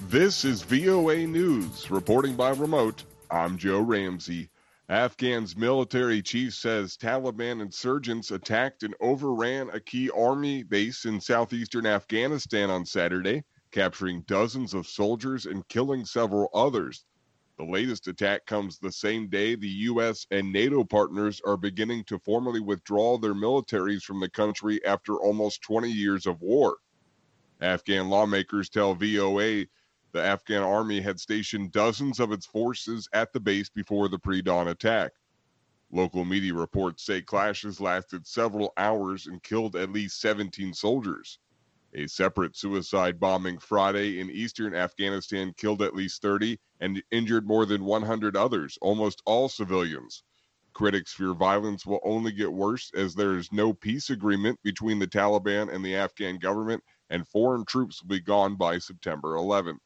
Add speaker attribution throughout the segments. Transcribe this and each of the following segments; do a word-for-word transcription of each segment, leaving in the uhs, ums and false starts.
Speaker 1: This is V O A News. Reporting by remote, I'm Joe Ramsey. Afghan's military chief says Taliban insurgents attacked and overran a key army base in southeastern Afghanistan on Saturday, capturing dozens of soldiers and killing several others. The latest attack comes the same day the U S and NATO partners are beginning to formally withdraw their militaries from the country after almost twenty years of war. Afghan lawmakers tell V O A the Afghan army had stationed dozens of its forces at the base before the pre-dawn attack. Local media reports say clashes lasted several hours and killed at least seventeen soldiers. A separate suicide bombing Friday in eastern Afghanistan killed at least thirty and injured more than one hundred others, almost all civilians. Critics fear violence will only get worse as there is no peace agreement between the Taliban and the Afghan government, and foreign troops will be gone by September eleventh.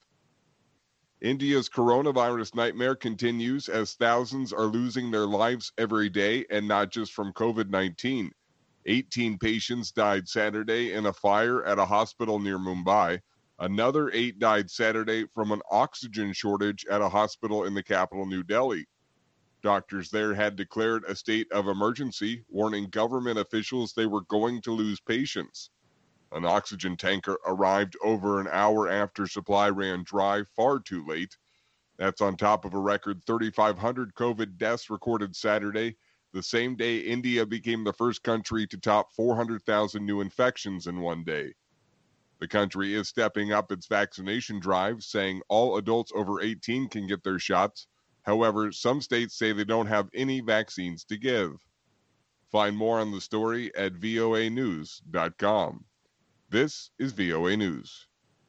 Speaker 1: India's coronavirus nightmare continues as thousands are losing their lives every day, and not just from covid nineteen. eighteen patients died Saturday in a fire at a hospital near Mumbai. Another eight died Saturday from an oxygen shortage at a hospital in the capital, New Delhi. Doctors there had declared a state of emergency, warning government officials they were going to lose patients. An oxygen tanker arrived over an hour after supply ran dry, far too late. That's on top of a record thirty-five hundred COVID deaths recorded Saturday, the same day India became the first country to top four hundred thousand new infections in one day. The country is stepping up its vaccination drive, saying all adults over eighteen can get their shots. However, some states say they don't have any vaccines to give. Find more on the story at V O A news dot com. This is V O A News.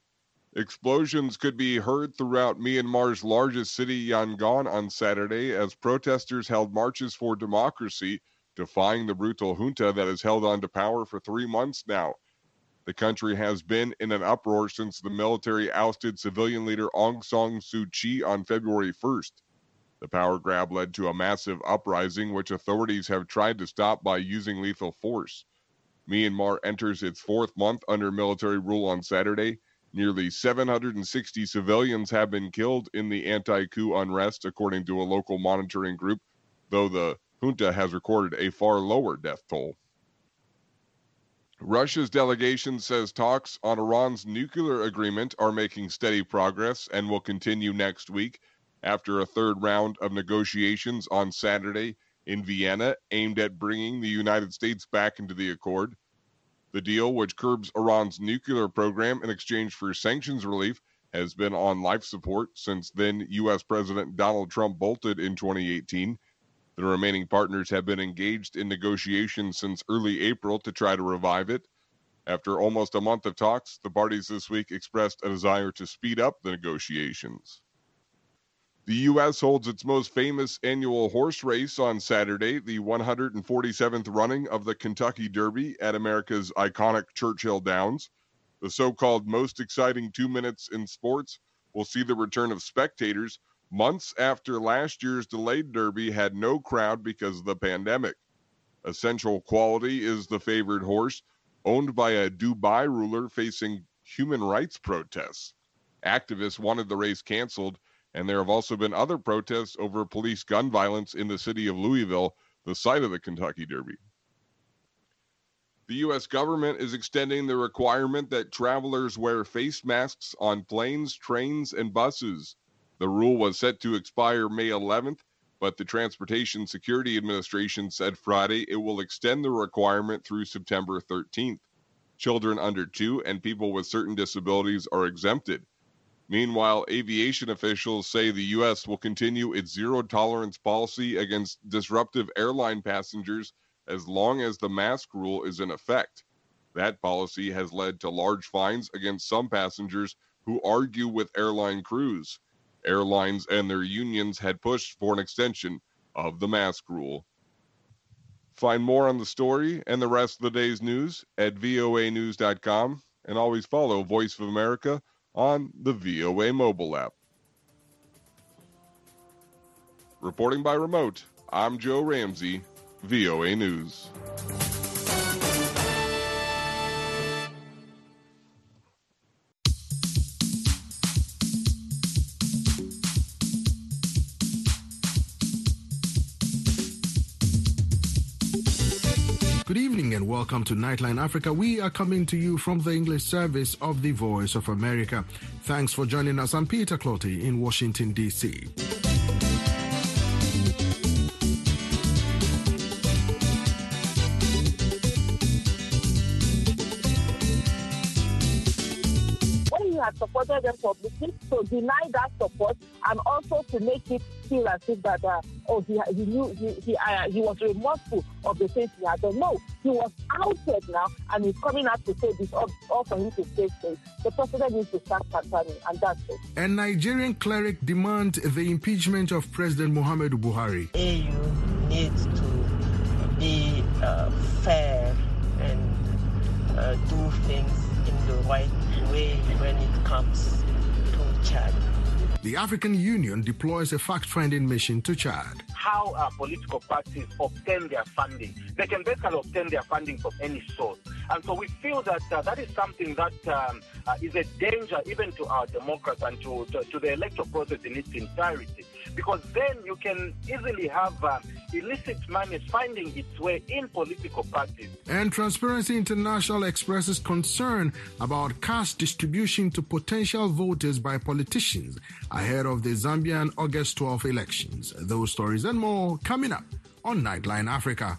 Speaker 1: Explosions could be heard throughout Myanmar's largest city, Yangon, on Saturday as protesters held marches for democracy, defying the brutal junta that has held on to power for three months now. The country has been in an uproar since the military ousted civilian leader Aung San Suu Kyi on February first. The power grab led to a massive uprising, which authorities have tried to stop by using lethal force. Myanmar enters its fourth month under military rule on Saturday. Nearly seven hundred sixty civilians have been killed in the anti-coup unrest, according to a local monitoring group, though the junta has recorded a far lower death toll. Russia's delegation says talks on Iran's nuclear agreement are making steady progress and will continue next week after a third round of negotiations on Saturday in Vienna aimed at bringing the United States back into the accord. The deal, which curbs Iran's nuclear program in exchange for sanctions relief, has been on life support since then U S President Donald Trump bolted in twenty eighteen. The remaining partners have been engaged in negotiations since early April to try to revive it. After almost a month of talks, the parties this week expressed a desire to speed up the negotiations. The U S holds its most famous annual horse race on Saturday, the one hundred forty-seventh running of the Kentucky Derby at America's iconic Churchill Downs. The so-called most exciting two minutes in sports will see the return of spectators months after last year's delayed Derby had no crowd because of the pandemic. Essential Quality is the favored horse, owned by a Dubai ruler facing human rights protests. Activists wanted the race canceled, and there have also been other protests over police gun violence in the city of Louisville, the site of the Kentucky Derby. The U S government is extending the requirement that travelers wear face masks on planes, trains, and buses. The rule was set to expire May eleventh, but the Transportation Security Administration said Friday it will extend the requirement through September thirteenth. Children under two and people with certain disabilities are exempted. Meanwhile, aviation officials say the U S will continue its zero-tolerance policy against disruptive airline passengers as long as the mask rule is in effect. That policy has led to large fines against some passengers who argue with airline crews. Airlines and their unions had pushed for an extension of the mask rule. Find more on the story and the rest of the day's news at V O A news dot com, and always follow Voice of America on the V O A mobile app. Reporting by remote, I'm Joe Ramsey, V O A News.
Speaker 2: Good evening and welcome to Nightline Africa. We are coming to you from the English service of the Voice of America. Thanks for joining us. I'm Peter Clotty in Washington, D C
Speaker 3: had supported them publicly, to deny that support and also to make it feel as if that uh, oh he he knew he he, uh, he was remorseful of the things he had done. No, he was outed now and he's coming out to say this all, all for him to stay safe. The president needs to start campaigning, and that's it.
Speaker 2: A Nigerian cleric demands the impeachment of President Muhammadu Buhari.
Speaker 4: A U needs to be uh, fair and uh, do things in the right way when it comes to Chad.
Speaker 2: The African Union deploys a fact-finding mission to Chad.
Speaker 5: How uh, political parties obtain their funding. They can basically obtain their funding from any source. And so we feel that uh, that is something that um, uh, is a danger even to our democracy and to, to, to the electoral process in its entirety. Because then you can easily have uh, illicit money finding its way in political parties.
Speaker 2: And Transparency International expresses concern about cash distribution to potential voters by politicians ahead of the Zambian August twelfth elections. Those stories and more coming up on Nightline Africa.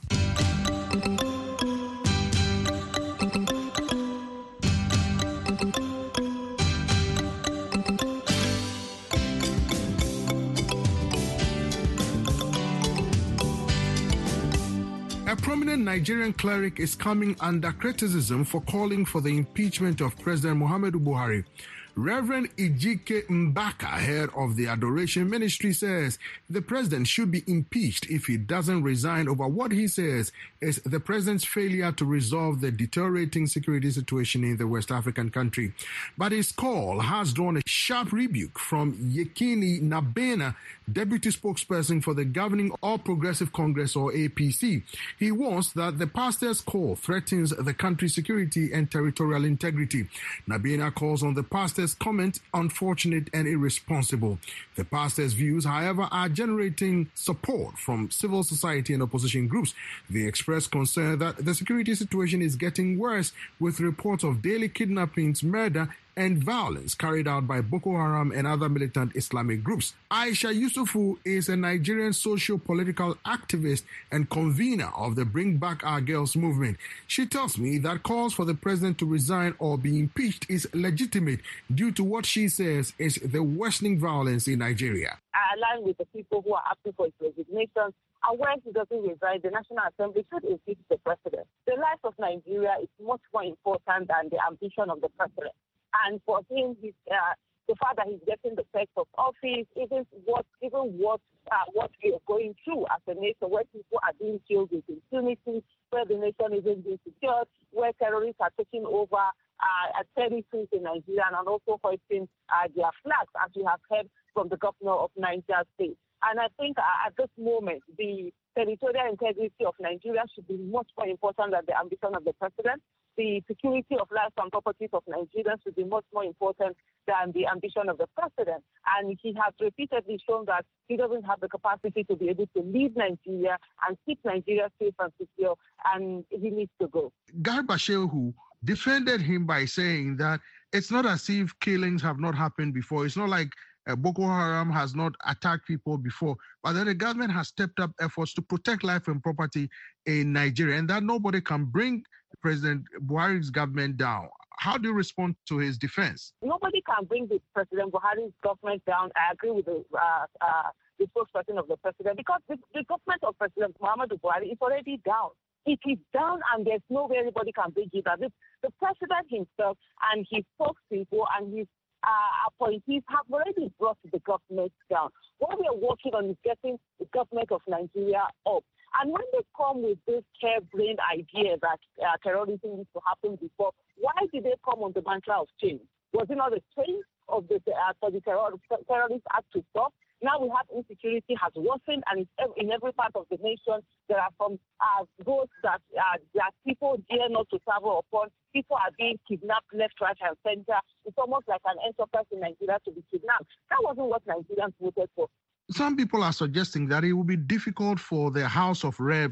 Speaker 2: A prominent Nigerian cleric is coming under criticism for calling for the impeachment of President Muhammadu Buhari. Reverend Ejike Mbaka, head of the Adoration Ministry, says the president should be impeached if he doesn't resign over what he says is the president's failure to resolve the deteriorating security situation in the West African country. But his call has drawn a sharp rebuke from Yekini Nabena, deputy spokesperson for the governing All Progressive Congress, or A P C. He warns that the pastor's call threatens the country's security and territorial integrity. Nabena calls on the pastor comment unfortunate and irresponsible. The pastor's views, however, are generating support from civil society and opposition groups. They express concern that the security situation is getting worse, with reports of daily kidnappings, murder, and violence carried out by Boko Haram and other militant Islamic groups. Aisha Yusufu is a Nigerian socio-political activist and convener of the Bring Back Our Girls movement. She tells me that calls for the president to resign or be impeached is legitimate due to what she says is the worsening violence in Nigeria.
Speaker 3: I align with the people who are asking for his resignation. And when he doesn't resign, the National Assembly should impeach the president. The life of Nigeria is much more important than the ambition of the president. And for him, he's, uh, the fact that he's getting the perks of office, even what, even what, uh, what we are going through as a nation, where people are being killed with impunity, where the nation isn't being secured, where terrorists are taking over uh, at territories in Nigeria and also hoisting uh, their flags, as we have heard from the governor of Niger State. And I think uh, at this moment, the territorial integrity of Nigeria should be much more important than the ambition of the president. The security of lives and properties of Nigerians should be much more important than the ambition of the president. And he has repeatedly shown that he doesn't have the capacity to be able to lead Nigeria and keep Nigeria safe and secure, and he needs to go.
Speaker 2: Garba Shehu defended him by saying that it's not as if killings have not happened before. It's not like uh, Boko Haram has not attacked people before, but that the government has stepped up efforts to protect life and property in Nigeria, and that nobody can bring President Buhari's government down. How do you respond to his defense?
Speaker 3: Nobody can bring the President Buhari's government down. I agree with the, uh, uh, the spokesperson of the president, because the, the government of President Muhammadu Buhari is already down. It is down, and there's no way anybody can bring it down. The, the president himself and his spokespeople and his uh, appointees have already brought the government down. What we are working on is getting the government of Nigeria up. And when they come with this harebrained idea that uh, terrorism needs to happen before, why did they come on the mantra of change? Was it not a change of the uh, for the terror, terrorist act to stop? Now we have insecurity has worsened, and it's in every part of the nation. There are some uh, roads that uh, that people dare not to travel upon. People are being kidnapped left, right, and center. It's almost like an enterprise in Nigeria to be kidnapped. That wasn't what Nigerians voted for.
Speaker 2: Some people are suggesting that it will be difficult for the House of Reps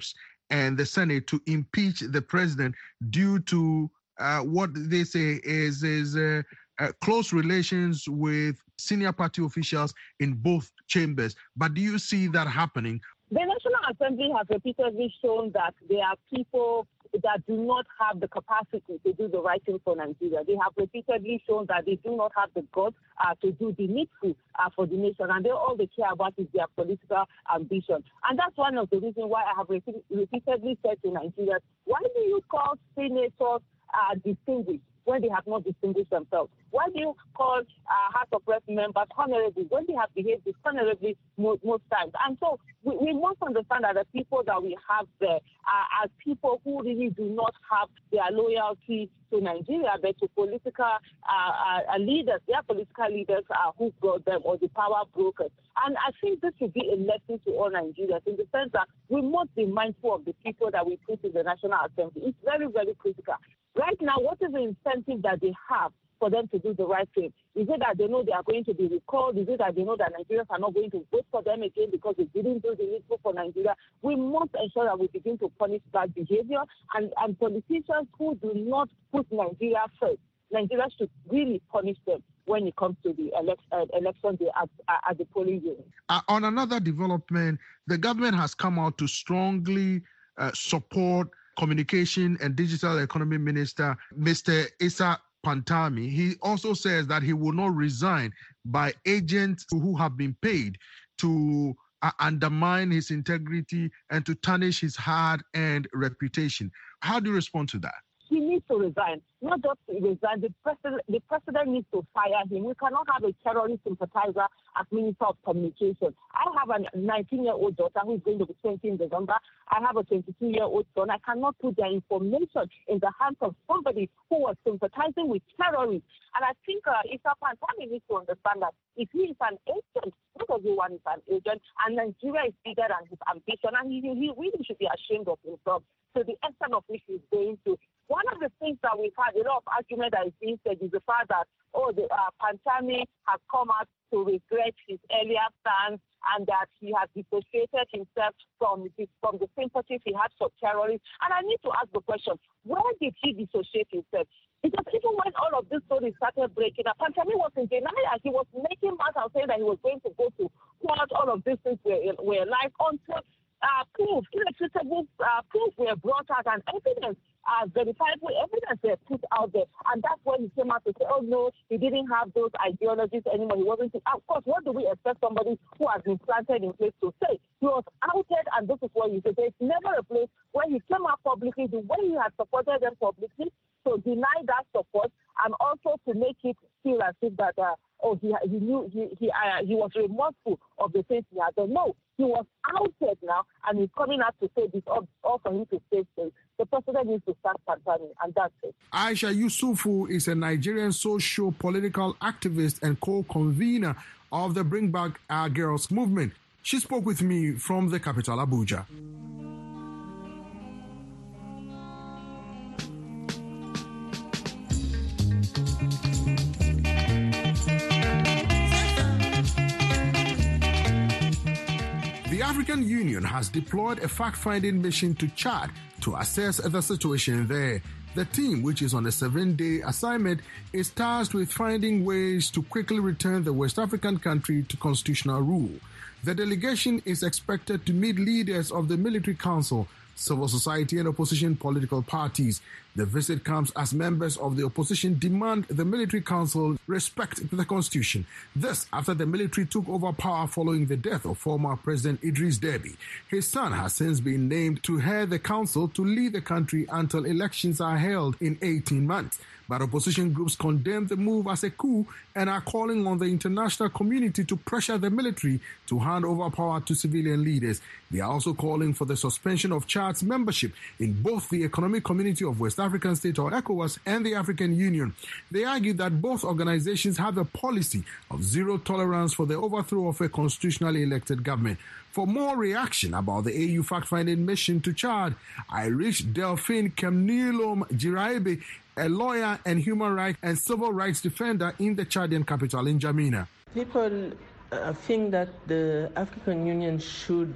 Speaker 2: and the Senate to impeach the president due to uh, what they say is, is uh, uh, close relations with senior party officials in both chambers. But do you see that happening?
Speaker 3: The National Assembly has repeatedly shown that there are people that do not have the capacity to do the right thing for Nigeria. They have repeatedly shown that they do not have the guts uh, to do the needful uh, for the nation, and they all they care about is their political ambition. And that's one of the reasons why I have repeat- repeatedly said to Nigerians, why do you call senators uh, distinguished when they have not distinguished themselves? Why do you call uh, House of Rep members honorable when they have behaved dishonorably most, most times? And so we, we must understand that the people that we have there are, are people who really do not have their loyalty to Nigeria, but to political uh, uh, leaders. They are political leaders uh, who brought them, or the power brokers. And I think this should be a lesson to all Nigerians in the sense that we must be mindful of the people that we put in the National Assembly. It's very, very critical. Right now, what is the incentive that they have for them to do the right thing? Is it that they know they are going to be recalled? Is it that they know that Nigerians are not going to vote for them again because they didn't do the needful for Nigeria? We must ensure that we begin to punish bad behavior, and, and politicians who do not put Nigeria first, Nigeria should really punish them when it comes to the elect, uh, election day at, at the polling unit.
Speaker 2: Uh, on another development, the government has come out to strongly uh, support Communication and Digital Economy Minister, Mister Issa Pantami. He also says that he will not resign by agents who have been paid to uh, undermine his integrity and to tarnish his hard-earned reputation. How do you respond to that?
Speaker 3: He needs to resign. Not just to resign, the president, the president needs to fire him. We cannot have a terrorist sympathizer as Minister of Communication. I have a nineteen-year-old daughter who is going to be twenty in December. I have a twenty-two-year-old son. I cannot put their information in the hands of somebody who was sympathizing with terrorists. And I think uh, Issa Pantami needs to understand that if he is an agent, not everyone is an agent, and Nigeria is bigger than his ambition, and he, he really should be ashamed of himself to the extent of which he's going to. One of the things that we've had a lot of argument that is being said is the fact that, oh, the uh, Pantami has come out to regret his earlier stance and that he has dissociated himself from the, from the sympathies he had for terrorists. And I need to ask the question, where did he dissociate himself? Because even when all of this story started breaking up, Pantami was in denial. He was making matters and saying that he was going to go to court. All of these things were, were live until uh, proof, irrefutable uh, proof were brought out and evidence. Uh, verifiable evidence were put out there, and that's when he came out to say, oh no, he didn't have those ideologies anymore. He wasn't. Of course, what do we expect somebody who has been planted in place to say? He was outed, and this is what you say. There's never a place where he came out publicly, the way he had supported them publicly, to deny that support, and also to make it feel as if that uh, oh he he knew he he uh, he was remorseful of the things he had done. No, he was outed now, and he's coming out to say this all, all for him to say so. The president needs to start Pantami, and that's it.
Speaker 2: Aisha Yusufu is a Nigerian socio-political activist and co-convener of the Bring Back Our Girls movement. She spoke with me from the capital, Abuja. The African Union has deployed a fact-finding mission to Chad to assess the situation there. The team, which is on a seven-day assignment, is tasked with finding ways to quickly return the West African country to constitutional rule. The delegation is expected to meet leaders of the military council, civil society and opposition political parties. The visit comes as members of the opposition demand the military council respect the constitution. This after the military took over power following the death of former President Idris Deby. His son has since been named to head the council to lead the country until elections are held in eighteen months. But opposition groups condemn the move as a coup and are calling on the international community to pressure the military to hand over power to civilian leaders. They are also calling for the suspension of Chad's membership in both the Economic Community of West African States, or ECOWAS, and the African Union. They argue that both organizations have a policy of zero tolerance for the overthrow of a constitutionally elected government. For more reaction about the A U fact-finding mission to Chad, I reached Delphine Kemnilom Jiraibe, a lawyer and human rights and civil rights defender in the Chadian capital, in N'Djamena.
Speaker 4: People uh, think that the African Union should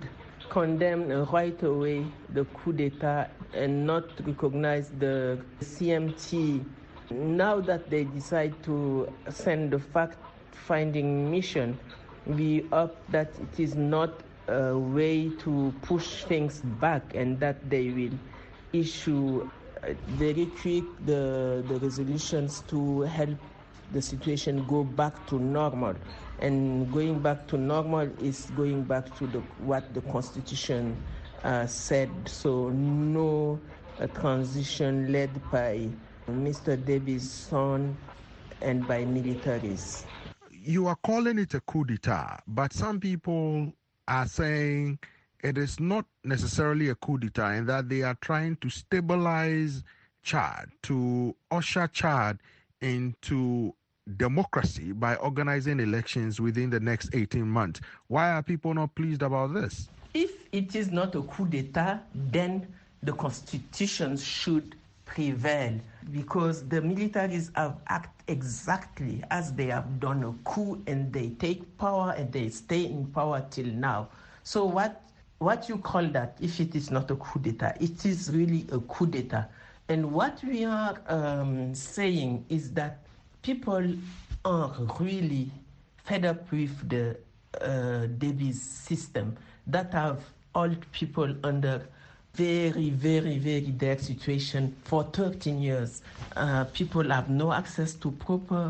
Speaker 4: condemn right away the coup d'etat and not recognize the C M T. Now that they decide to send the fact-finding mission, we hope that it is not a way to push things back and that they will issue very quick the, the resolutions to help the situation go back to normal. And going back to normal is going back to the, what the Constitution uh, said. So no uh, transition led by Mister Debby's son and by militaries.
Speaker 2: You are calling it a coup d'etat, but some people are saying it is not necessarily a coup d'etat in that they are trying to stabilize Chad, to usher Chad into democracy by organizing elections within the next eighteen months. Why are people not pleased about this?
Speaker 4: If it is not a coup d'etat, then the constitution should prevail, because the militaries have acted exactly as they have done a coup, and they take power and they stay in power till now. So what what you call that, if it is not a coup d'etat? It is really a coup d'etat. And what we are um, saying is that people are really fed up with the uh, Debby's system that have held people under very, very, very dire situation for thirteen years. Uh, people have no access to proper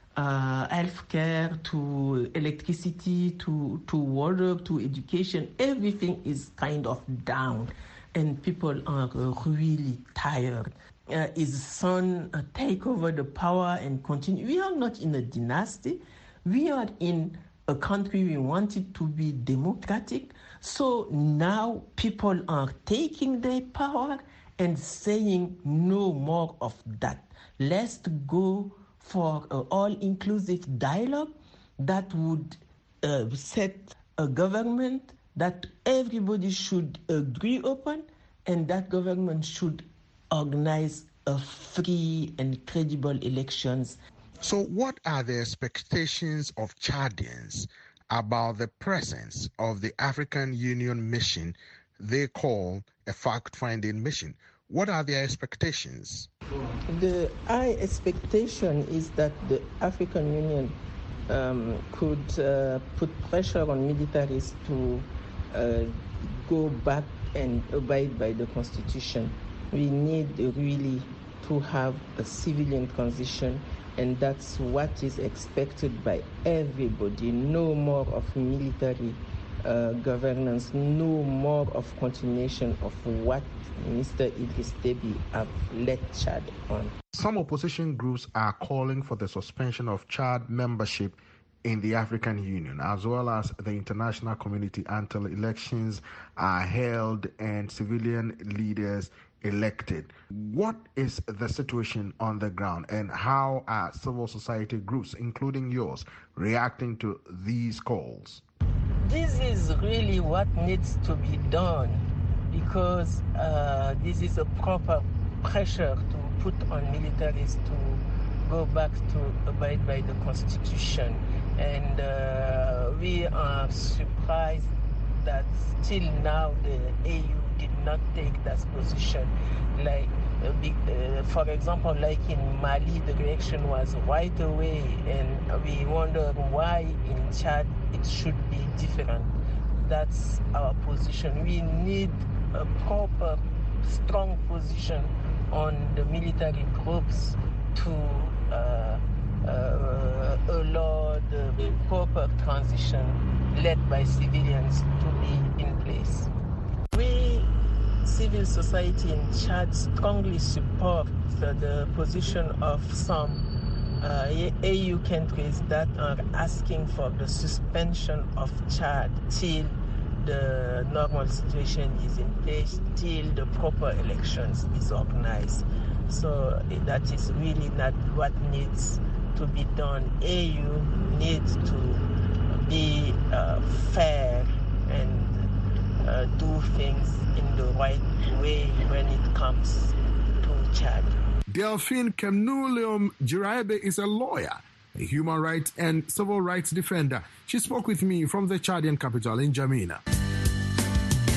Speaker 4: uh, health care, to electricity, to, to water, to education. Everything is kind of down, and people are really tired. Uh, his son uh, take over the power and continue. We are not in a dynasty. We are in a country we want it to be democratic. So now people are taking their power and saying no more of that. Let's go for an all-inclusive dialogue that would uh, set a government that everybody should agree upon, and that government should organize a free and credible elections.
Speaker 2: So what are the expectations of Chadians about the presence of the African Union mission they call a fact-finding mission? What are their expectations?
Speaker 4: The high expectation is that the African Union um, could uh, put pressure on militaries to uh, go back and abide by the Constitution. We need really to have a civilian transition, and that's what is expected by everybody. No more of military uh, governance, no more of continuation of what Mister Idriss Deby have led Chad on.
Speaker 2: Some opposition groups are calling for the suspension of Chad membership in the African Union, as well as the international community, until elections are held and civilian leaders elected. What is the situation on the ground, and how are civil society groups, including yours, reacting to these calls?
Speaker 4: This is really what needs to be done, because uh, this is a proper pressure to put on militaries to go back to abide by the Constitution. And uh, we are surprised that still now the A U did not take that position. Like, uh, be, uh, for example, like in Mali, the reaction was right away, and we wonder why in Chad it should be different. That's our position. We need a proper, strong position on the military groups to uh, uh, allow the proper transition led by civilians to be in place. We, civil society in Chad, strongly support uh, the position of some uh, A U countries that are asking for the suspension of Chad till the normal situation is in place, till the proper elections is organized. So that is really not what needs to be done. A U needs to be uh, fair and uh, do things in the right way when it comes to Chad.
Speaker 2: Delphine Kemnuleum Jiraebe is a lawyer, a human rights and civil rights defender. She spoke with me from the Chadian capital in N'Djamena.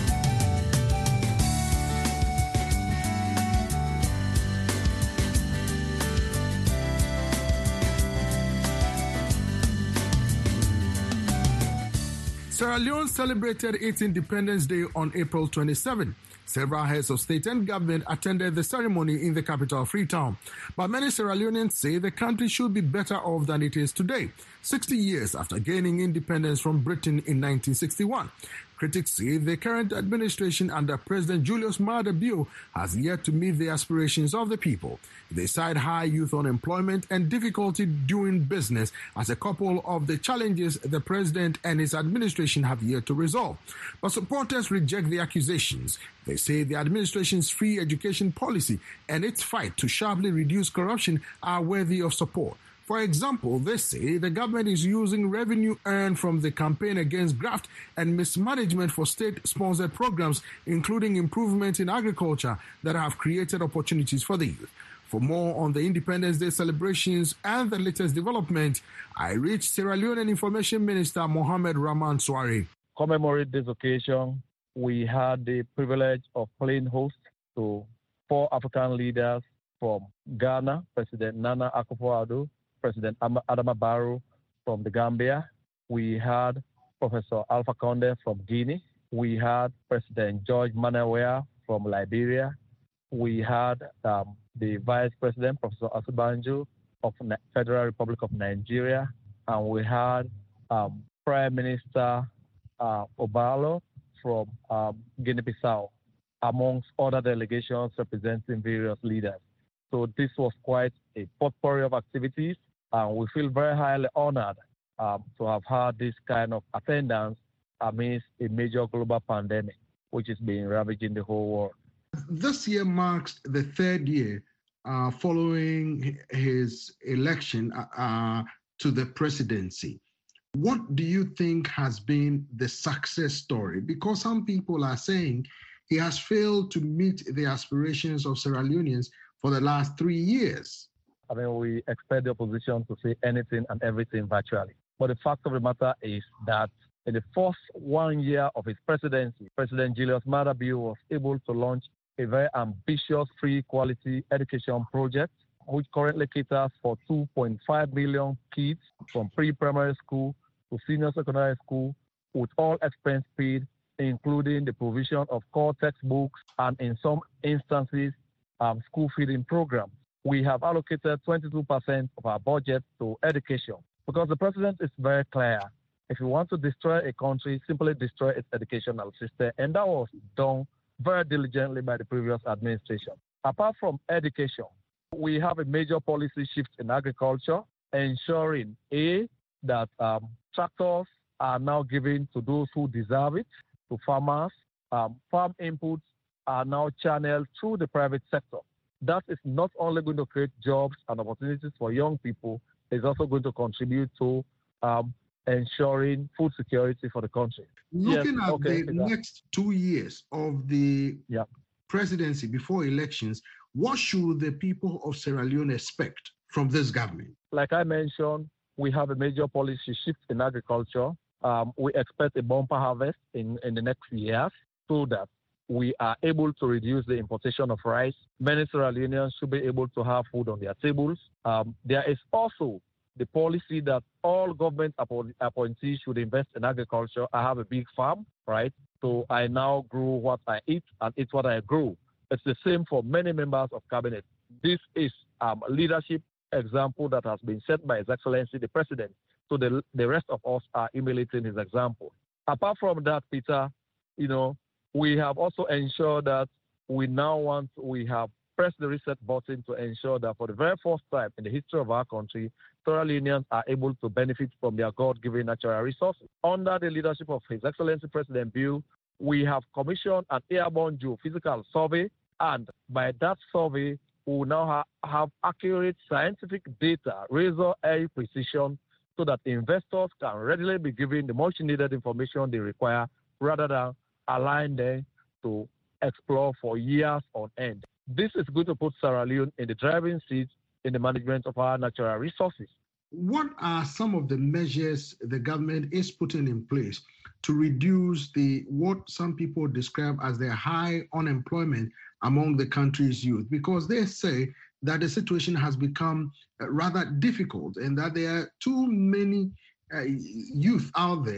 Speaker 2: Sierra Leone celebrated its Independence Day on April twenty-seventh. Several heads of state and government attended the ceremony in the capital, Freetown. But many Sierra Leoneans say the country should be better off than it is today, sixty years after gaining independence from Britain in nineteen sixty-one. Critics say the current administration under President Julius Maada Bio has yet to meet the aspirations of the people. They cite high youth unemployment and difficulty doing business as a couple of the challenges the president and his administration have yet to resolve. But supporters reject the accusations. They say the administration's free education policy and its fight to sharply reduce corruption are worthy of support. For example, they say the government is using revenue earned from the campaign against graft and mismanagement for state-sponsored programs, including improvements in agriculture that have created opportunities for the youth. For more on the Independence Day celebrations and the latest development, I reached Sierra Leone Information Minister Mohamed Rahman Suare.
Speaker 6: Commemorate this occasion, we had the privilege of playing host to four African leaders from Ghana, President Nana Akufo-Addo, President Adama Barrow from the Gambia. We had Professor Alpha Conde from Guinea. We had President George Manuel Weah from Liberia. We had um, the Vice President, Professor Osibanjo of the Federal Republic of Nigeria. And we had um, Prime Minister uh, Obalo from um, Guinea-Bissau, amongst other delegations representing various leaders. So this was quite a potpourri of activities. And we feel very highly honored um, to have had this kind of attendance amidst a major global pandemic, which is being ravaging the whole world.
Speaker 2: This year marks the third year uh, following his election uh, to the presidency. What do you think has been the success story? Because some people are saying he has failed to meet the aspirations of Sierra Leoneans for the last three years.
Speaker 6: I mean, we expect the opposition to say anything and everything virtually. But the fact of the matter is that in the first one year of his presidency, President Julius Maada Bio was able to launch a very ambitious free quality education project, which currently caters for two point five million kids from pre-primary school to senior secondary school, with all expense paid, including the provision of core textbooks and, in some instances, um, school feeding programs. We have allocated twenty-two percent of our budget to education because the president is very clear. If you want to destroy a country, simply destroy its educational system. And that was done very diligently by the previous administration. Apart from education, we have a major policy shift in agriculture, ensuring, A, that um, tractors are now given to those who deserve it, to farmers. Um, farm inputs are now channeled through the private sector. That is not only going to create jobs and opportunities for young people, it's also going to contribute to um, ensuring food security for the country.
Speaker 2: Looking
Speaker 6: yes,
Speaker 2: at
Speaker 6: okay,
Speaker 2: the next two years of the
Speaker 6: yeah.
Speaker 2: presidency before elections, what should the people of Sierra Leone expect from this government?
Speaker 6: Like I mentioned, we have a major policy shift in agriculture. Um, we expect a bumper harvest in, in the next years so that we are able to reduce the importation of rice. Many Sierra Leoneans should be able to have food on their tables. Um, there is also the policy that all government appointees should invest in agriculture. I have a big farm, right? So I now grow what I eat and eat what I grow. It's the same for many members of cabinet. This is um, a leadership example that has been set by His Excellency the President. So the, the rest of us are emulating his example. Apart from that, Peter, you know, we have also ensured that we now want, we have pressed the reset button to ensure that for the very first time in the history of our country, Sierra Leoneans are able to benefit from their God-given natural resources. Under the leadership of His Excellency President Bio, we have commissioned an airborne geophysical survey, and by that survey, we will now ha- have accurate scientific data, razor-edge precision, so that investors can readily be given the much-needed information they require rather than align them to explore for years on end. This is going to put Sierra Leone in the driving seat in the management of our natural resources.
Speaker 2: What are some of the measures the government is putting in place to reduce the what some people describe as the high unemployment among the country's youth? Because they say that the situation has become rather difficult and that there are too many uh, youth out there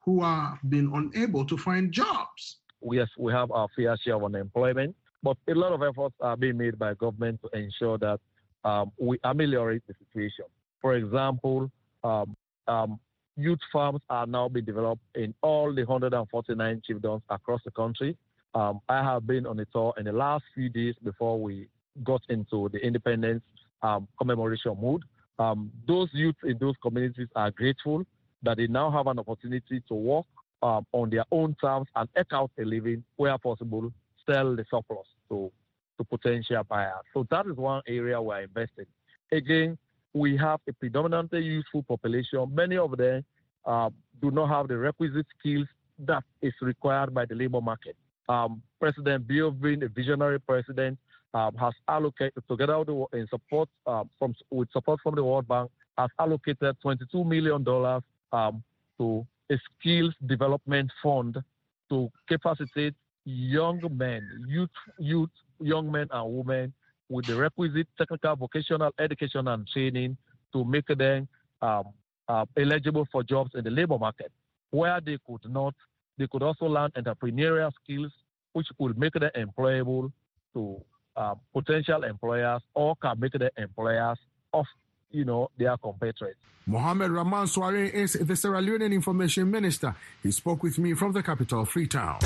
Speaker 2: who are being unable to find jobs.
Speaker 6: Yes, we have our fair share of unemployment, but a lot of efforts are being made by government to ensure that um, we ameliorate the situation. For example, um, um, youth farms are now being developed in all the one hundred forty-nine chiefdoms across the country. Um, I have been on a tour in the last few days before we got into the independence um, commemoration mood. Um, those youth in those communities are grateful that they now have an opportunity to work um, on their own terms and eke out a living where possible, sell the surplus to, to potential buyers. So that is one area we're investing. Again, we have a predominantly youthful population. Many of them uh, do not have the requisite skills that is required by the labor market. Um, President Bill, being a visionary president, um, has allocated, together with the, in support uh, from with support from the World Bank, has allocated twenty-two million dollars um, to a skills development fund to capacitate young men, youth, youth, young men and women with the requisite technical, vocational education and training to make them um, uh, eligible for jobs in the labor market, where they could not. They could also learn entrepreneurial skills, which will make them employable to uh, potential employers or can make them employers of, you know, their competitors.
Speaker 2: Mohamed Rahman Soare is the Sierra Leonean Information Minister. He spoke with me from the capital, Freetown.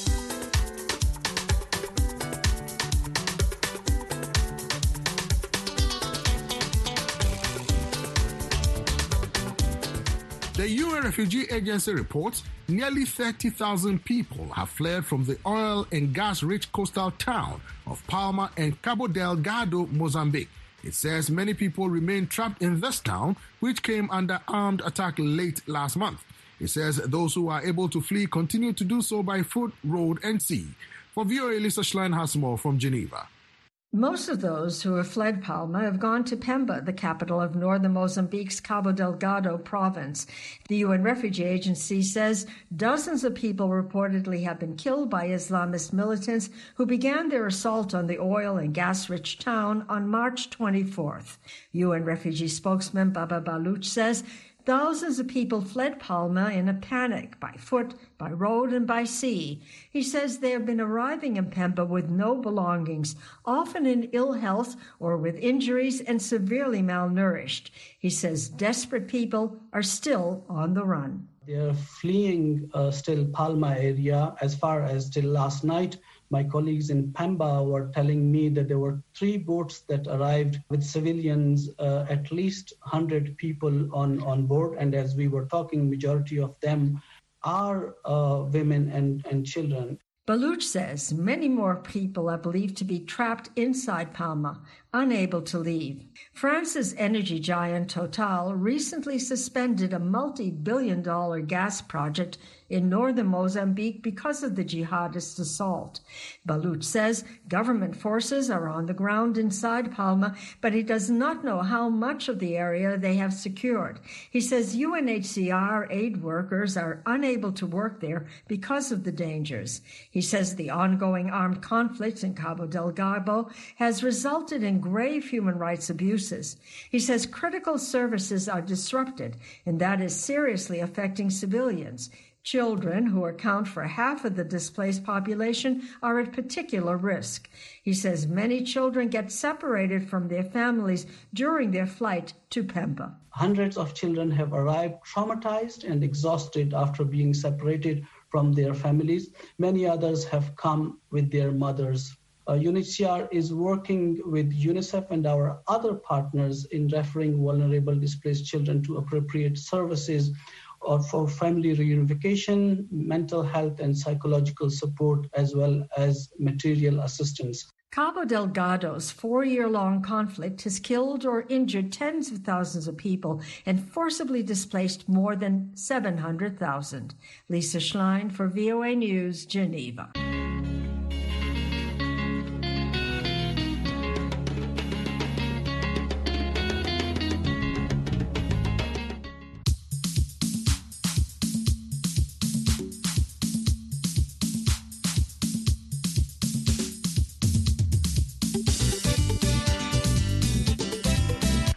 Speaker 2: The U N Refugee Agency reports nearly thirty thousand people have fled from the oil and gas-rich coastal town of Palma and Cabo Delgado, Mozambique. It says many people remain trapped in this town, which came under armed attack late last month. It says those who are able to flee continue to do so by foot, road, and sea. For V O A, Lisa Schlein has more from Geneva.
Speaker 7: Most of those who have fled Palma have gone to Pemba, the capital of northern Mozambique's Cabo Delgado province. The U N Refugee Agency says dozens of people reportedly have been killed by Islamist militants who began their assault on the oil and gas-rich town on March twenty-fourth. U N Refugee spokesman Baba Baluch says thousands of people fled Palma in a panic, by foot, by road, and by sea. He says they have been arriving in Pemba with no belongings, often in ill health or with injuries and severely malnourished. He says desperate people are still on the run.
Speaker 8: They are fleeing uh, still Palma area. As far as till last night, my colleagues in Pemba were telling me that there were three boats that arrived with civilians, uh, at least one hundred people on, on board. And as we were talking, majority of them are uh, women and, and children.
Speaker 7: Baluch says many more people are believed to be trapped inside Palma, unable to leave. France's energy giant Total recently suspended a multi-billion dollar gas project in northern Mozambique because of the jihadist assault. Baluch says government forces are on the ground inside Palma, but he does not know how much of the area they have secured. He says U N H C R aid workers are unable to work there because of the dangers. He says the ongoing armed conflict in Cabo Delgado has resulted in grave human rights abuses. He says critical services are disrupted, and that is seriously affecting civilians. Children, who account for half of the displaced population, are at particular risk. He says many children get separated from their families during their flight to Pemba.
Speaker 8: Hundreds of children have arrived traumatized and exhausted after being separated from their families. Many others have come with their mothers. Uh, U N H C R is working with UNICEF and our other partners in referring vulnerable displaced children to appropriate services or for family reunification, mental health and psychological support, as well as material assistance.
Speaker 7: Cabo Delgado's four-year-long conflict has killed or injured tens of thousands of people and forcibly displaced more than seven hundred thousand. Lisa Schlein for V O A News, Geneva.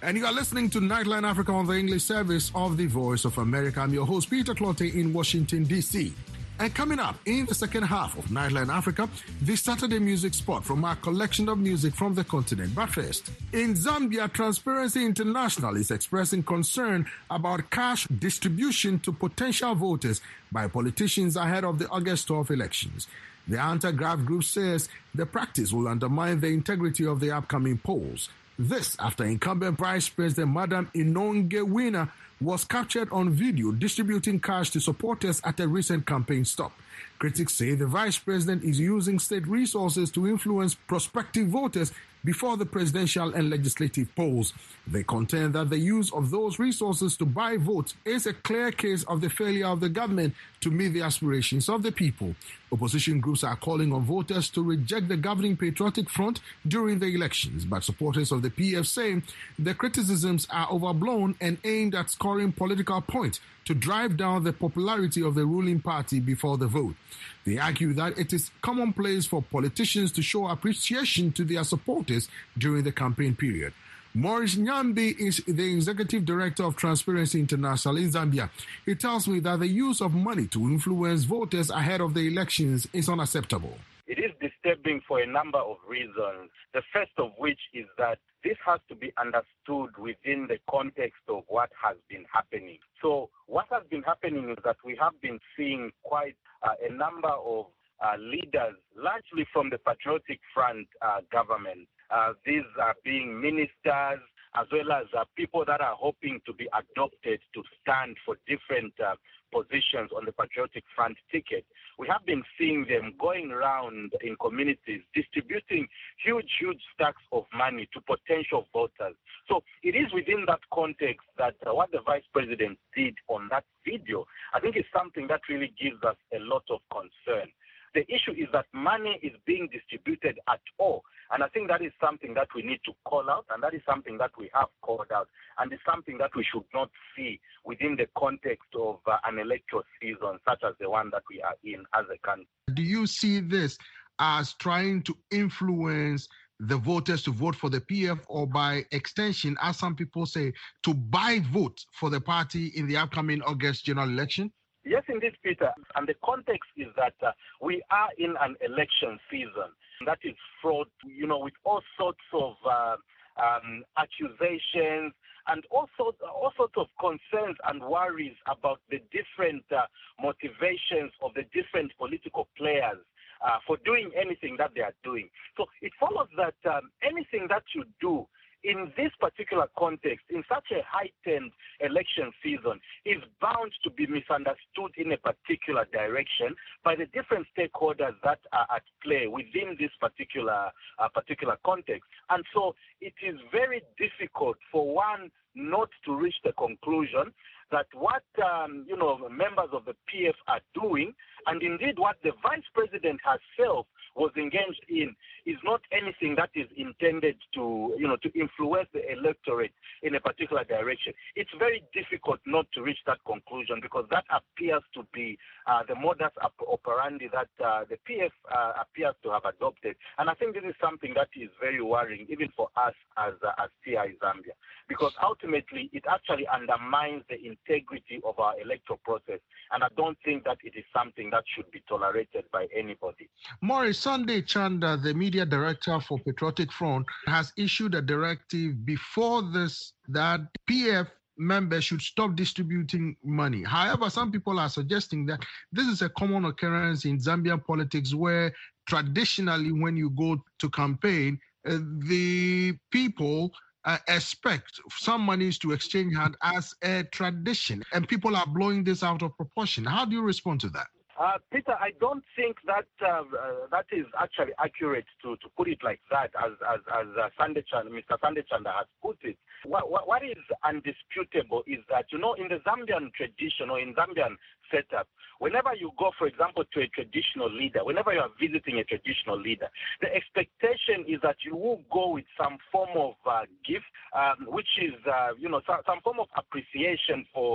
Speaker 2: And you are listening to Nightline Africa on the English service of the Voice of America. I'm your host, Peter Clottey in Washington, D C And coming up in the second half of Nightline Africa, the Saturday music spot from our collection of music from the continent. But first, in Zambia, Transparency International is expressing concern about cash distribution to potential voters by politicians ahead of the August twelfth elections. The anti-graft group says the practice will undermine the integrity of the upcoming polls. This after incumbent Vice President Madam Inonge Wina was captured on video distributing cash to supporters at a recent campaign stop. Critics say the Vice President is using state resources to influence prospective voters before the presidential and legislative polls. They contend that the use of those resources to buy votes is a clear case of the failure of the government to meet the aspirations of the people. Opposition groups are calling on voters to reject the governing Patriotic Front during the elections, but supporters of the P F say the criticisms are overblown and aimed at scoring political points to drive down the popularity of the ruling party before the vote. They argue that it is commonplace for politicians to show appreciation to their supporters during the campaign period. Maurice Nyambi is the executive director of Transparency International in Zambia. He tells me that the use of money to influence voters ahead of the elections is unacceptable.
Speaker 5: It is disturbing for a number of reasons. The first of which is that this has to be understood within the context of what has been happening. So what has been happening is that we have been seeing quite uh, a number of uh, leaders, largely from the Patriotic Front uh, government. Uh, these are being ministers, as well as uh, people that are hoping to be adopted to stand for different uh, positions on the Patriotic Front ticket. We have been seeing them going around in communities, distributing huge, huge stacks of money to potential voters. So it is within that context that uh, what the Vice President did on that video, I think is something that really gives us a lot of concern. The issue is that money is being distributed at all. And I think that is something that we need to call out, and that is something that we have called out, and it's something that we should not see within the context of uh, an electoral season such as the one that we are in as a country.
Speaker 2: Do you see this as trying to influence the voters to vote for the P F, or by extension, as some people say, to buy votes for the party in the upcoming August general election?
Speaker 5: Yes, indeed, Peter. And the context is that uh, we are in an election season that is fraught, you know, with all sorts of uh, um, accusations and all sorts, all sorts of concerns and worries about the different uh, motivations of the different political players uh, for doing anything that they are doing. So it follows that um, anything that you do in this particular context, in such a heightened election season, is bound to be misunderstood in a particular direction by the different stakeholders that are at play within this particular uh, particular context. And so it is very difficult for one not to reach the conclusion that what um, you know members of the P F are doing, and indeed what the Vice President herself was engaged in, is not anything that is intended to, you know, to influence the electorate in a particular direction. It's very difficult not to reach that conclusion, because that appears to be uh, the modus operandi that uh, the P F uh, appears to have adopted. And I think this is something that is very worrying, even for us as uh, as T I Zambia, because ultimately it actually undermines the integrity of our electoral process. And I don't think that it is something that should be tolerated by anybody.
Speaker 2: Maurice, Sunday Chanda, the media director for Patriotic Front, has issued a directive before this that P F members should stop distributing money. However, some people are suggesting that this is a common occurrence in Zambian politics, where traditionally when you go to campaign, uh, the people uh, expect some monies to exchange hand as a tradition, and people are blowing this out of proportion. How do you respond to that?
Speaker 5: Uh, Peter, I don't think that uh, uh, that is actually accurate to, to put it like that, as as, as uh, Sunday Chanda, Mister Sunday Chanda has put it. What, what, what is undisputable is that, you know, in the Zambian tradition or in Zambian setup, whenever you go, for example, to a traditional leader, whenever you are visiting a traditional leader, the expectation is that you will go with some form of uh, gift, um, which is, uh, you know, some, some form of appreciation for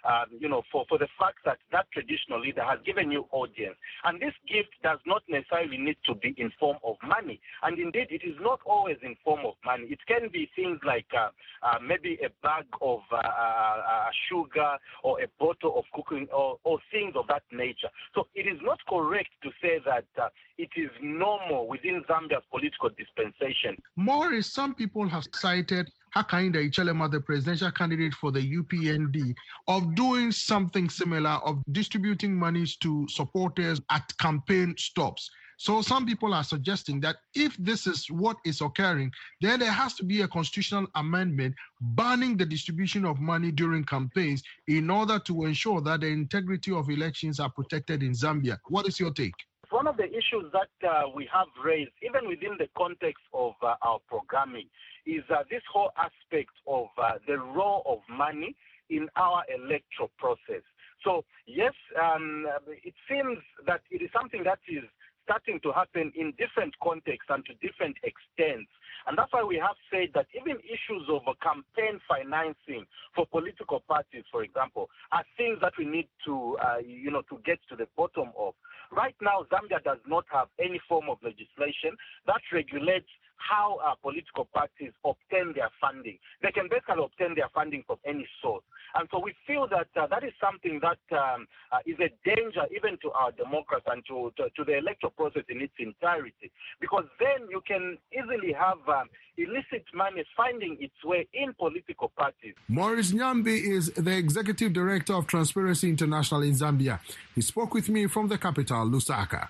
Speaker 5: um, you know, for, for the fact that that traditional leader has given you audience. And this gift does not necessarily need to be in form of money. And indeed, it is not always in form of money. It can be things like uh, uh, maybe a bag of uh, uh, sugar or a bottle of cooking or, or things of that nature. So it is not correct to say that uh, it is normal within Zambia's political dispensation.
Speaker 2: Morris, some people have cited Hakainde Hichilema, the presidential candidate for the U P N D, of doing something similar, of distributing monies to supporters at campaign stops. So some people are suggesting that if this is what is occurring, then there has to be a constitutional amendment banning the distribution of money during campaigns in order to ensure that the integrity of elections are protected in Zambia. What is your take?
Speaker 5: One of the issues that uh, we have raised, even within the context of uh, our programming, is uh, this whole aspect of uh, the role of money in our electoral process. So, yes, um, it seems that it is something that is starting to happen in different contexts and to different extents. And that's why we have said that even issues of campaign financing for political parties, for example, are things that we need to, uh, you know, to get to the bottom of. Right now, Zambia does not have any form of legislation that regulates how uh, political parties obtain their funding. They can basically obtain their funding from any source. And so we feel that uh, that is something that um, uh, is a danger even to our democracy and to, to, to the electoral process in its entirety. Because then you can easily have um, illicit money finding its way in political parties.
Speaker 2: Morris Nyambi is the Executive Director of Transparency International in Zambia. He spoke with me from the capital, Lusaka.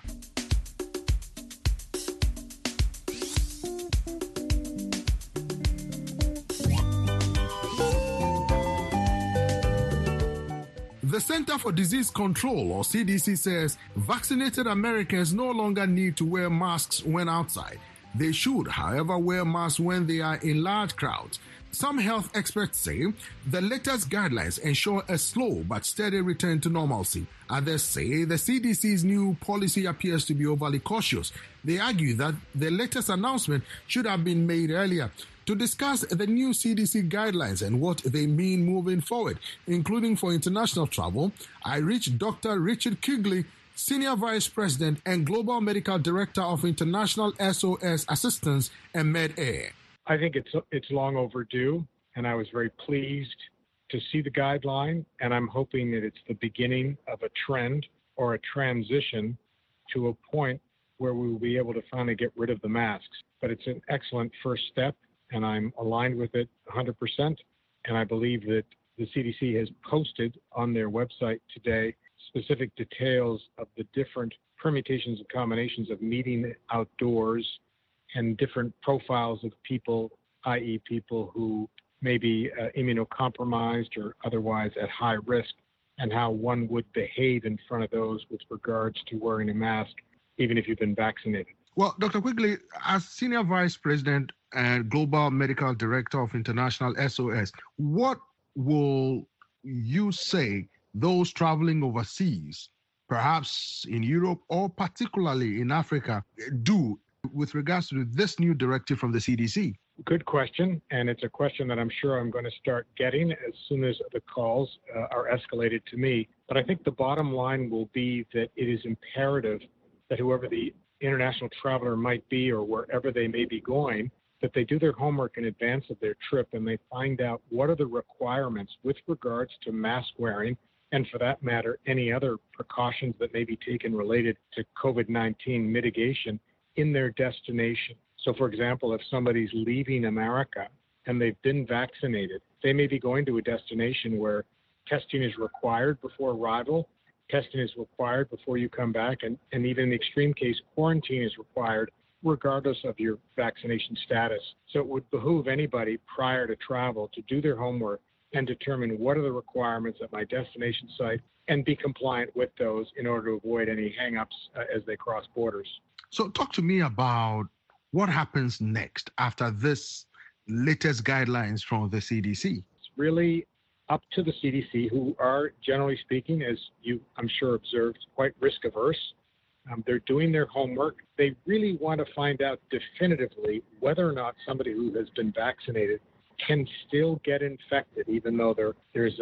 Speaker 2: The Center for Disease Control, or C D C, says vaccinated Americans no longer need to wear masks when outside. They should, however, wear masks when they are in large crowds. Some health experts say the latest guidelines ensure a slow but steady return to normalcy. Others say the C D C's new policy appears to be overly cautious. They argue that the latest announcement should have been made earlier. To discuss the new C D C guidelines and what they mean moving forward, including for international travel, I reached Doctor Richard Quigley, Senior Vice President and Global Medical Director of International S O S Assistance and MedAir.
Speaker 9: I think it's it's long overdue, and I was very pleased to see the guideline, and I'm hoping that it's the beginning of a trend or a transition to a point where we will be able to finally get rid of the masks. But it's an excellent first step, and I'm aligned with it one hundred percent, and I believe that the C D C has posted on their website today specific details of the different permutations and combinations of meeting outdoors and different profiles of people, that is people who may be uh, immunocompromised or otherwise at high risk, and how one would behave in front of those with regards to wearing a mask, even if you've been vaccinated.
Speaker 2: Well, Doctor Quigley, as Senior Vice President and Global Medical Director of International S O S, what will you say those traveling overseas, perhaps in Europe or particularly in Africa, do with regards to this new directive from the C D C?
Speaker 9: Good question, and it's a question that I'm sure I'm going to start getting as soon as the calls uh, are escalated to me. But I think the bottom line will be that it is imperative that whoever the international traveler might be or wherever they may be going, that they do their homework in advance of their trip and they find out what are the requirements with regards to mask wearing, and for that matter, any other precautions that may be taken related to COVID nineteen mitigation in their destination. So, for example, if somebody's leaving America and they've been vaccinated, they may be going to a destination where testing is required before arrival, testing is required before you come back, and, and even in the extreme case, quarantine is required regardless of your vaccination status. So it would behoove anybody prior to travel to do their homework and determine what are the requirements at my destination site and be compliant with those in order to avoid any hang-ups uh, as they cross borders.
Speaker 2: So talk to me about what happens next after this latest guidelines from the C D C.
Speaker 9: It's really up to the C D C, who are, generally speaking, as you, I'm sure, observed, quite risk-averse. Um, they're doing their homework. They really want to find out definitively whether or not somebody who has been vaccinated can still get infected, even though there, there's a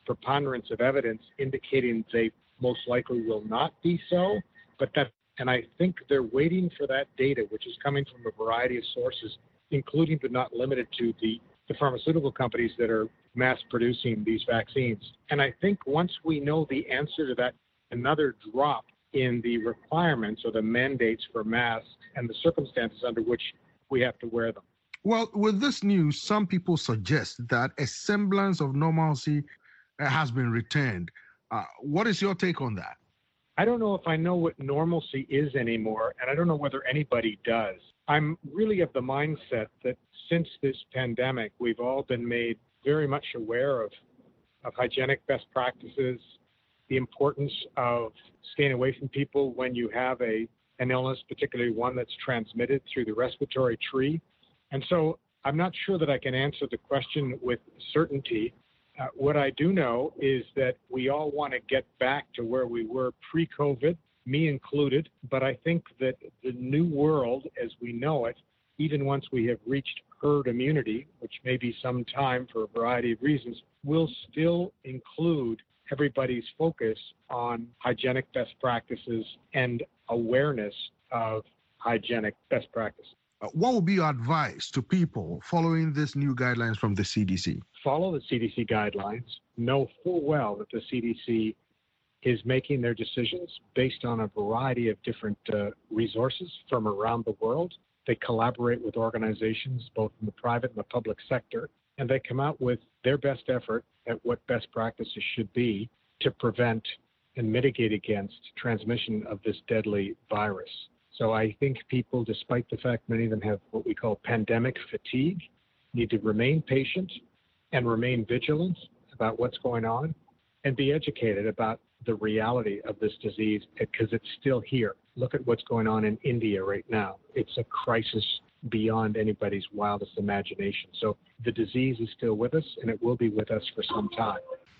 Speaker 9: preponderance of evidence indicating they most likely will not be so. But that, and I think they're waiting for that data, which is coming from a variety of sources, including but not limited to the, the pharmaceutical companies that are mass producing these vaccines. And I think once we know the answer to that, another drop in the requirements or the mandates for masks and the circumstances under which we have to wear them.
Speaker 2: Well, with this news, some people suggest that a semblance of normalcy uh, has been returned. Uh, what is your take on that?
Speaker 9: I don't know if I know what normalcy is anymore, and I don't know whether anybody does. I'm really of the mindset that since this pandemic, we've all been made very much aware of, of hygienic best practices, the importance of staying away from people when you have a an illness, particularly one that's transmitted through the respiratory tree. And so I'm not sure that I can answer the question with certainty. Uh, what I do know is that we all want to get back to where we were pre-COVID, me included, but I think that the new world as we know it, even once we have reached herd immunity, which may be some time for a variety of reasons, will still include everybody's focus on hygienic best practices and awareness of hygienic best practices.
Speaker 2: Uh, what would be your advice to people following these new guidelines from the C D C?
Speaker 9: Follow the C D C guidelines. Know full well that the C D C is making their decisions based on a variety of different uh, resources from around the world. They collaborate with organizations, both in the private and the public sector, and they come out with their best effort at what best practices should be to prevent and mitigate against transmission of this deadly virus. So I think people, despite the fact many of them have what we call pandemic fatigue, need to remain patient and remain vigilant about what's going on and be educated about the reality of this disease because it's still here. Look at what's going on in India right now. It's a crisis beyond anybody's wildest imagination. So the disease is still with us, and it will be with us for some time.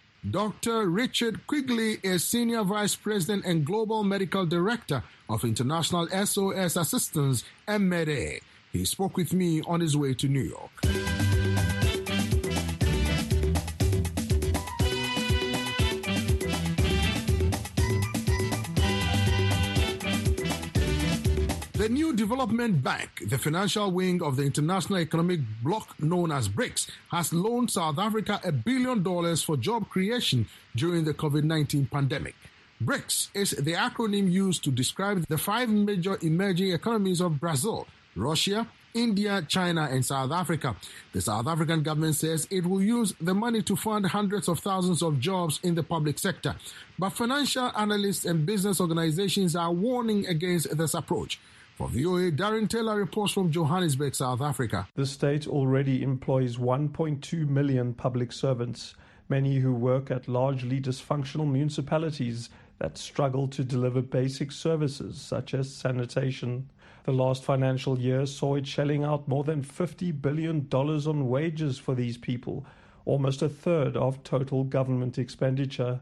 Speaker 2: Doctor Richard Quigley is Senior Vice President and Global Medical Director of International S O S Assistance, M M A. He spoke with me on his way to New York. The new development bank, the financial wing of the international economic bloc known as BRICS, has loaned South Africa a billion dollars for job creation during the COVID nineteen pandemic. BRICS is the acronym used to describe the five major emerging economies of Brazil, Russia, India, China, and South Africa. The South African government says it will use the money to fund hundreds of thousands of jobs in the public sector. But financial analysts and business organizations are warning against this approach. For V O A, Darren Taylor reports from Johannesburg, South Africa.
Speaker 10: The state already employs one point two million public servants, many who work at largely dysfunctional municipalities that struggle to deliver basic services such as sanitation. The last financial year saw it shelling out more than fifty billion dollars on wages for these people, almost a third of total government expenditure.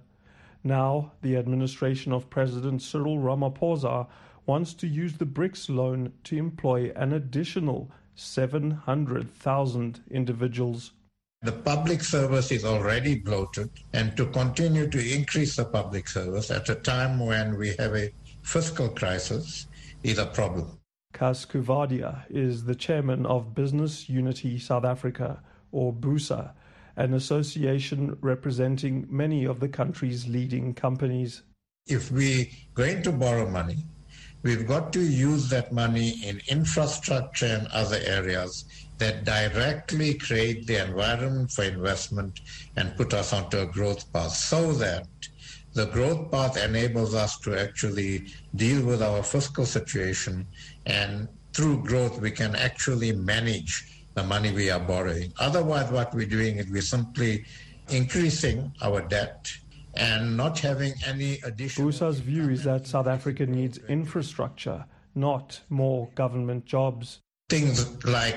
Speaker 10: Now, the administration of President Cyril Ramaphosa wants to use the BRICS loan to employ an additional seven hundred thousand individuals.
Speaker 11: The public service is already bloated, and to continue to increase the public service at a time when we have a fiscal crisis is a problem.
Speaker 10: Kas Kuvadia is the chairman of Business Unity South Africa, or BUSA, an association representing many of the country's leading companies.
Speaker 11: If we're going to borrow money, we've got to use that money in infrastructure and other areas that directly create the environment for investment and put us onto a growth path so that the growth path enables us to actually deal with our fiscal situation, and through growth we can actually manage the money we are borrowing. Otherwise, what we're doing is we're simply increasing our debt and not having any additional...
Speaker 10: BUSA's view is that South Africa needs infrastructure, not more government jobs.
Speaker 11: Things like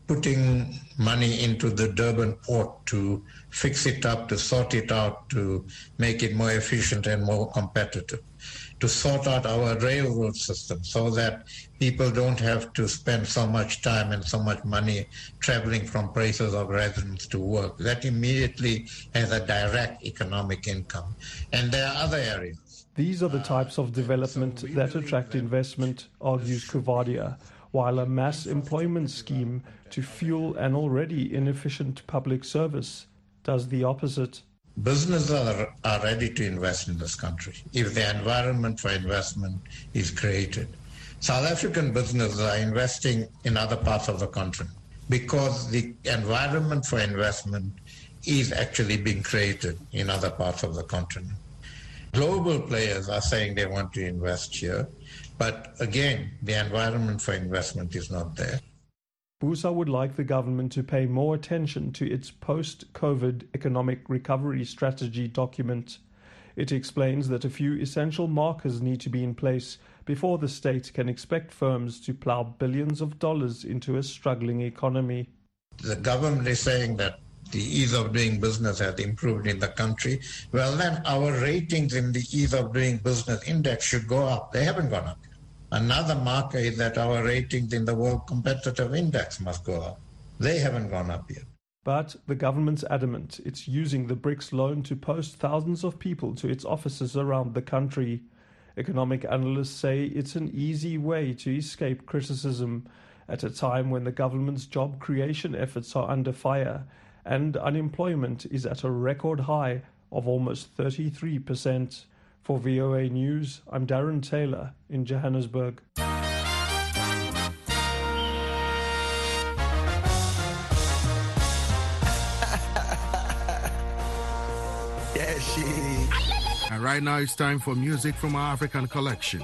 Speaker 11: putting money into the Durban port to fix it up, to sort it out, to make it more efficient and more competitive, to sort out our railroad system so that people don't have to spend so much time and so much money traveling from places of residence to work. That immediately has a direct economic income. And there are other areas.
Speaker 10: These are the types of development uh, so that attract investment, argues Kuvadia, while a mass employment scheme to fuel an already inefficient public service does the opposite.
Speaker 11: Businesses are, are ready to invest in this country if the environment for investment is created. South African businesses are investing in other parts of the continent because the environment for investment is actually being created in other parts of the continent. Global players are saying they want to invest here, but again, the environment for investment is not there.
Speaker 10: Busa would like the government to pay more attention to its post-COVID economic recovery strategy document. It explains that a few essential markers need to be in place before the state can expect firms to plow billions of dollars into a struggling economy.
Speaker 11: The government is saying that the ease of doing business has improved in the country. Well, then our ratings in the ease of doing business index should go up. They haven't gone up. Another marker is that our ratings in the World Competitive Index must go up. They haven't gone up yet.
Speaker 10: But the government's adamant it's using the BRICS loan to post thousands of people to its offices around the country. Economic analysts say it's an easy way to escape criticism at a time when the government's job creation efforts are under fire and unemployment is at a record high of almost thirty-three percent. For V O A News, I'm Darren Taylor in Johannesburg.
Speaker 2: Yeah, she. And right now it's time for music from our African collection.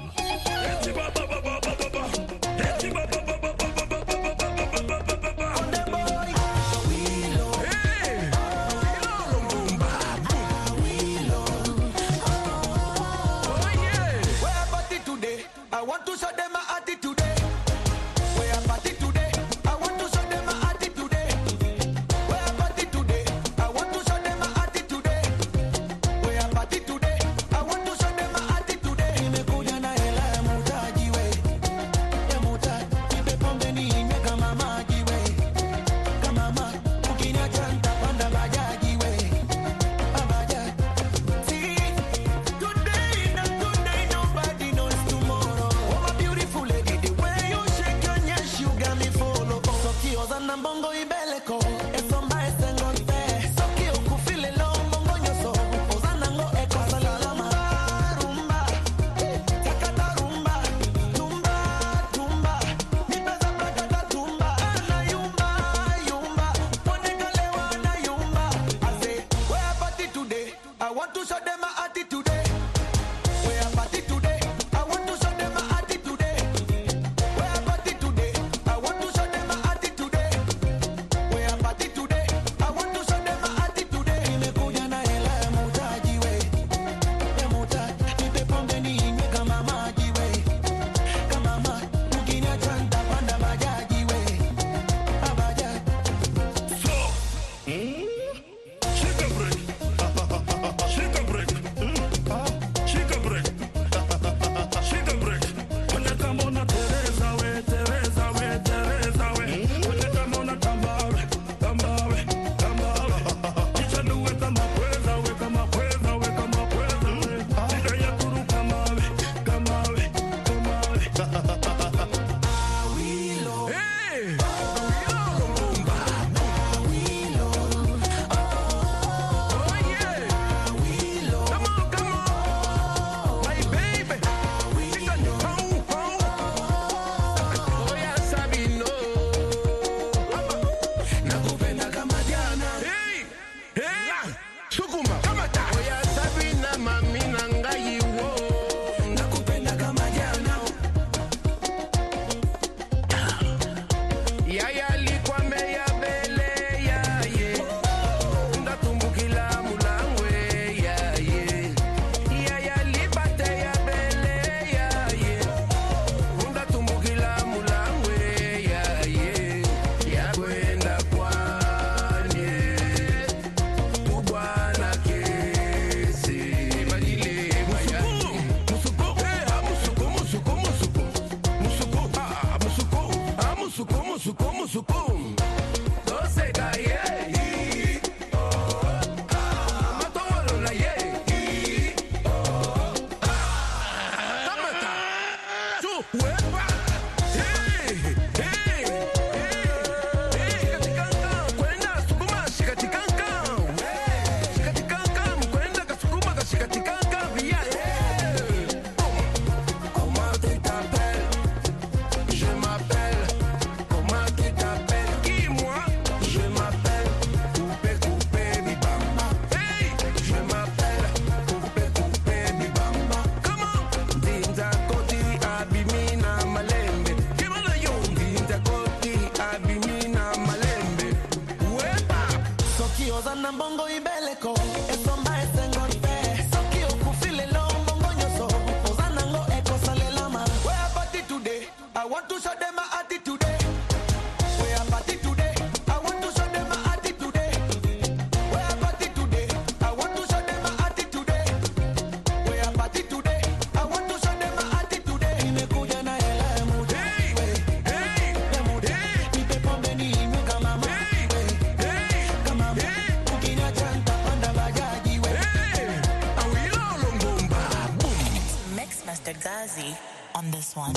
Speaker 12: Mister Ghazi on this one.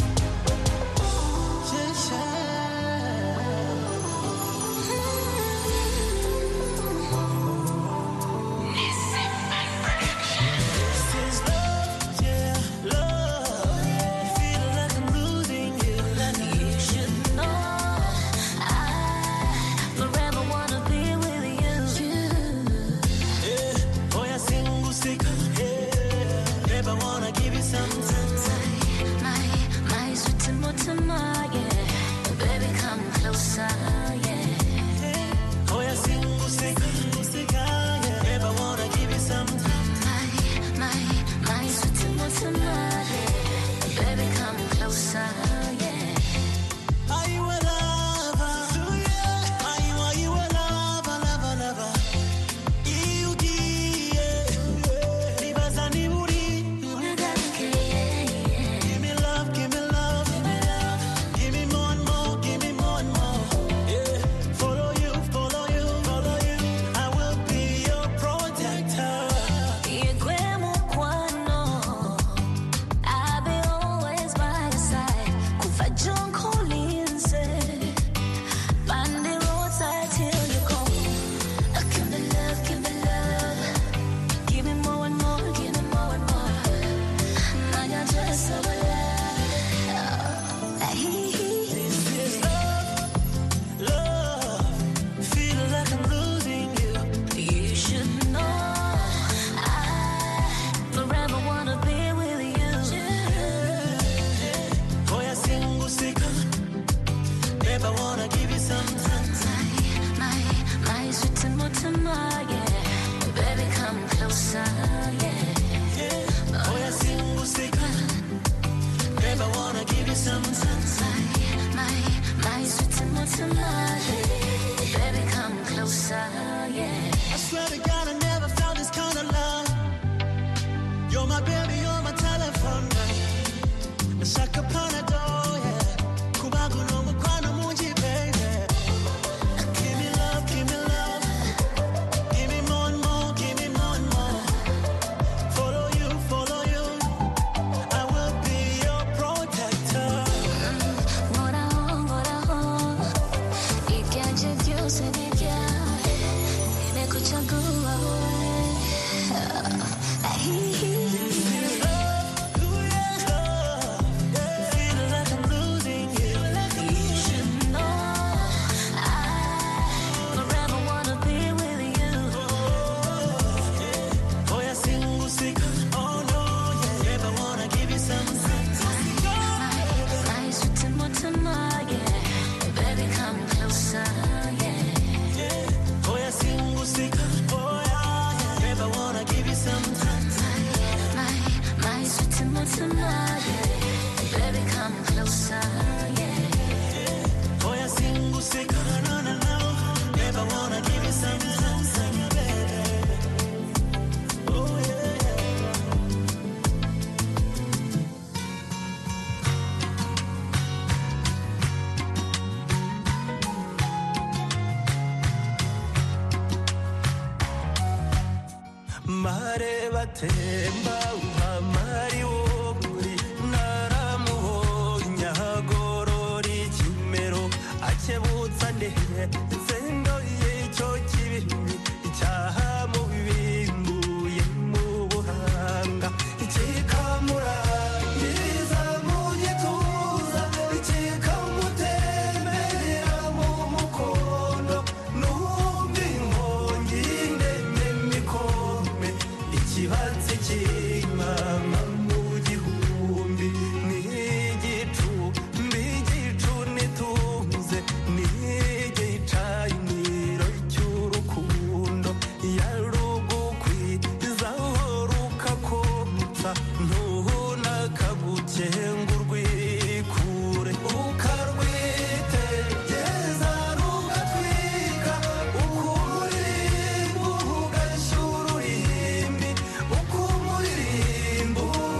Speaker 13: Ukumuririmbo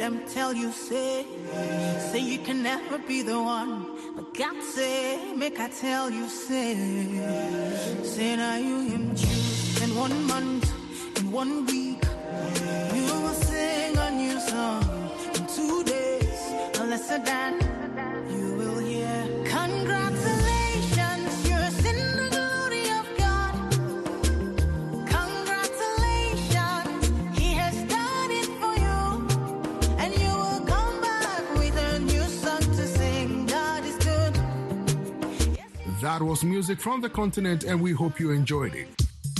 Speaker 13: them tell you, say, say you can never be the one. But God say, make I tell you, say, say now you him choose. In one month, in one week, you will sing a new song. In two days, a lesser than you will hear. Congratulations, you're in the glory of God. Congratulations, He has done it for you. And you will come back with a new song to sing. God is good.
Speaker 2: That was music from the continent, and we hope you enjoyed it.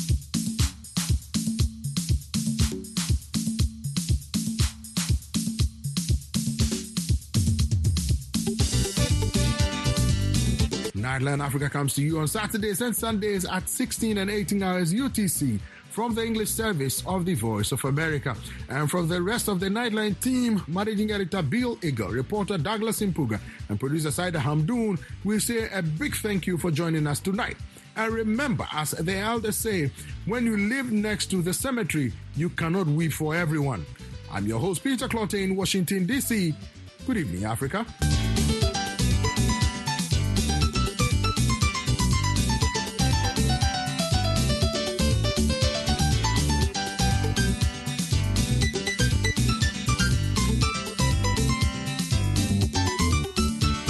Speaker 2: Nightline Africa comes to you on Saturdays and Sundays at sixteen and eighteen hours U T C from the English service of the Voice of America. And from the rest of the Nightline team, Managing Editor Bill Eagle, reporter Douglas Impuga, and producer Saida Hamdoun, we say a big thank you for joining us tonight. And remember, as the elders say, when you live next to the cemetery, you cannot weep for everyone. I'm your host, Peter Clottey in Washington, D C. Good evening, Africa.